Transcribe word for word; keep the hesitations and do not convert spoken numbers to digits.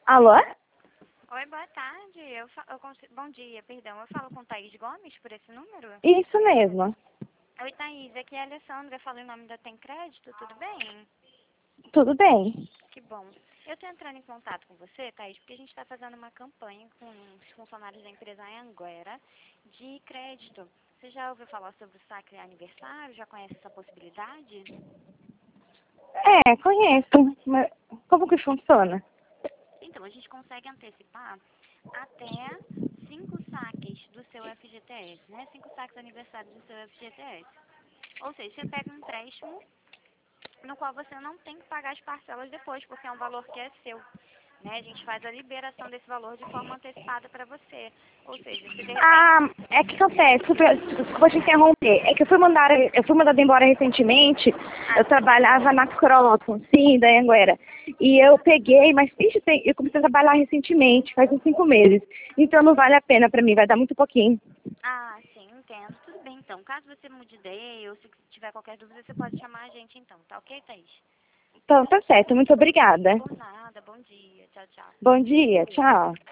Alô? Oi, boa tarde. Eu fa- eu cons- Bom dia, perdão. Eu falo com Thaís Gomes por esse número? Isso mesmo. Oi, Thaís. Aqui é a Alessandra. Falo em nome da Tem Crédito. Tudo bem? Tudo bem? Que bom. Eu estou entrando em contato com você, Thaís, porque a gente está fazendo uma campanha com os funcionários da empresa Anhanguera de crédito. Você já ouviu falar sobre o saque aniversário? Já conhece essa possibilidade? É, conheço. Mas como que funciona? Então, a gente consegue antecipar até cinco saques do seu F G T S, né? Cinco saques aniversários do seu F G T S. Ou seja, você pega um empréstimo no qual você não tem que pagar as parcelas depois, porque é um valor que é seu. Né? A gente faz a liberação desse valor de forma antecipada para você. Ou seja, se de Ah, repente... é que acontece, desculpa, desculpa te interromper. É que eu fui mandada, eu fui mandada embora recentemente. Ah, Eu trabalhava na Croton, sim, da Anguera. E eu peguei, mas ixi, tem- eu comecei a trabalhar recentemente, faz uns cinco meses. Então não vale a pena pra mim, vai dar muito pouquinho. ah, sim, entendo. Tudo bem, então. Caso você mude de ideia ou se tiver qualquer dúvida, você pode chamar a gente, então. Tá ok, Thaís? Então tá certo, muito obrigada. Por nada. Bom dia. Tchau, tchau. Bom dia, tchau.